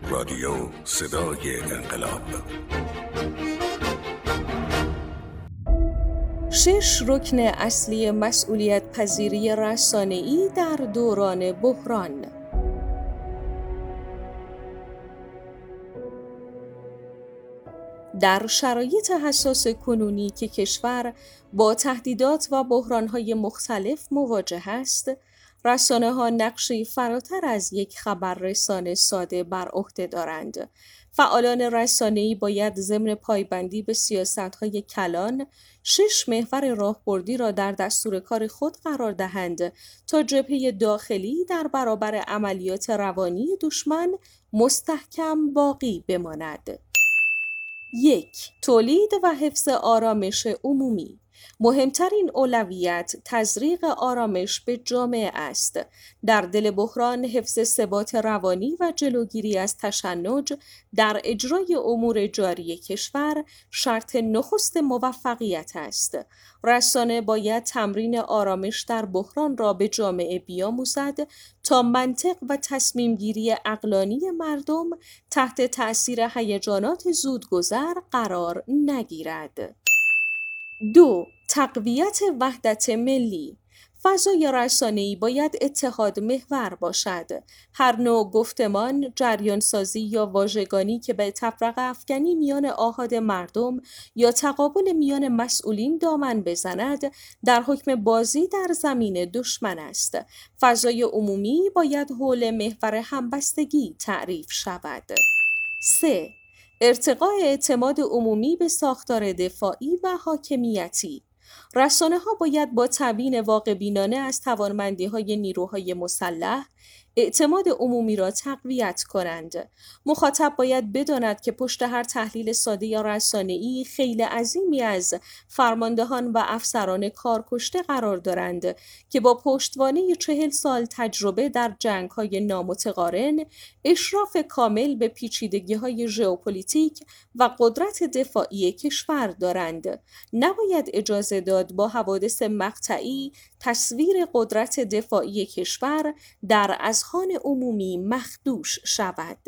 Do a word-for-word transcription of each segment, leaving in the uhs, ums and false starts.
رادیو صدای انقلاب. شش رکن اصلی مسئولیت پذیری رسانه‌ای در دوران بحران. در شرایط حساس کنونی که کشور با تهدیدات و بحران‌های مختلف مواجه است، رسانه‌ها نقشی فراتر از یک خبررسان ساده بر عهده دارند. فعالان رسانه‌ای باید ضمن پایبندی به سیاست‌های کلان، شش محور راهبردی را در دستور کار خود قرار دهند تا جبهه داخلی در برابر عملیات روانی دشمن مستحکم باقی بماند. یک، تولید و حفظ آرامش عمومی. مهمترین اولویت تزریق آرامش به جامعه است. در دل بحران، حفظ ثبات روانی و جلوگیری از تشنج در اجرای امور جاری کشور شرط نخست موفقیت است. رسانه باید تمرین آرامش در بحران را به جامعه بیاموزد تا منطق و تصمیم گیری عقلانی مردم تحت تأثیر هیجانات زودگذر قرار نگیرد. دو، تقویت وحدت ملی. فضای رسانه‌ای باید اتحاد محور باشد. هر نوع گفتمان، جریانسازی یا واژگانی که به تفرقه افکنی میان آحاد مردم یا تقابل میان مسئولین دامن بزند، در حکم بازی در زمین دشمن است. فضای عمومی باید حول محور همبستگی تعریف شود. سه، ارتقاء اعتماد عمومی به ساختار دفاعی و حاکمیتی. رسانه‌ها باید با تبیین واقع‌بینانه از توانمندی‌های نیروهای مسلح اعتماد عمومی را تقویت کنند. مخاطب باید بداند که پشت هر تحلیل ساده یا رسانه‌ای خیل عظیمی از فرماندهان و افسران کارکشته قرار دارند که با پشتوانه چهل سال تجربه در جنگ‌های نامتقارن، اشراف کامل به پیچیدگی‌های ژئوپلیتیک و قدرت دفاعی کشور دارند. نباید اجازه داد با حوادث مقطعی تصویر قدرت دفاعی کشور در اذهان عمومی مخدوش شود.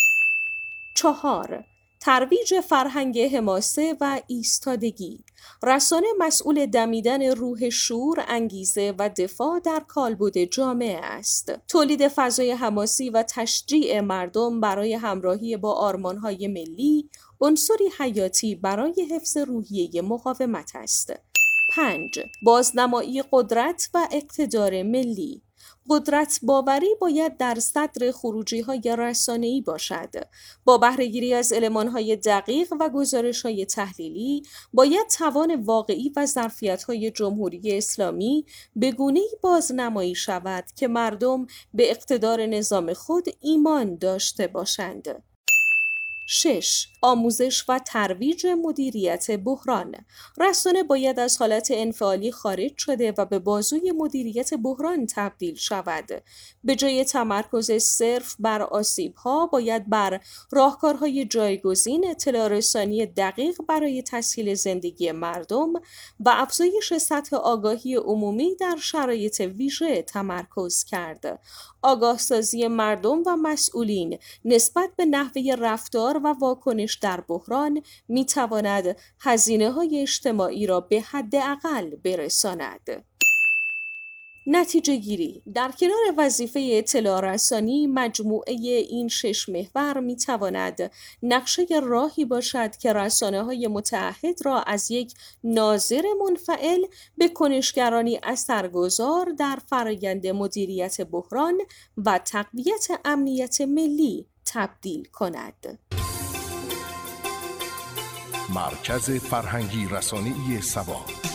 چهار، ترویج فرهنگ حماسه و ایستادگی. رسانه مسئول دمیدن روح شور، انگیزه و دفاع در کالبد جامعه است. تولید فضای حماسی و تشجیع مردم برای همراهی با آرمان‌های ملی، عنصری حیاتی برای حفظ روحیه مقاومت است. پنج، بازنمایی قدرت و اقتدار ملی. قدرت باوری باید در صدر خروجی‌های رسانه‌ای باشد. با بهره‌گیری از المان‌های دقیق و گزارش‌های تحلیلی، باید توان واقعی و ظرفیت‌های جمهوری اسلامی به گونه‌ای بازنمایی شود که مردم به اقتدار نظام خود ایمان داشته باشند. شش، آموزش و ترویج مدیریت بحران. رسانه باید از حالت انفعالی خارج شده و به بازوی مدیریت بحران تبدیل شود. به جای تمرکز صرف بر آسیب‌ها، باید بر راهکارهای جایگزین، اطلاع رسانی دقیق برای تسهیل زندگی مردم و افزایش سطح آگاهی عمومی در شرایط ویژه تمرکز کرد. آگاهسازی مردم و مسئولین نسبت به نحوه رفتار و واکنش در بحران می‌تواند هزینه‌های اجتماعی را به حداقل برساند. نتیجه گیری: در کنار وظیفه اطلاع رسانی، مجموعه این شش محور می تواند نقشه راهی باشد که رسانه‌های متعهد را از یک ناظر منفعل به کنشگرانی اثرگذار در فرآیند مدیریت بحران و تقویت امنیت ملی تبدیل کند. مرکز فرهنگی رسانه‌ای سبا.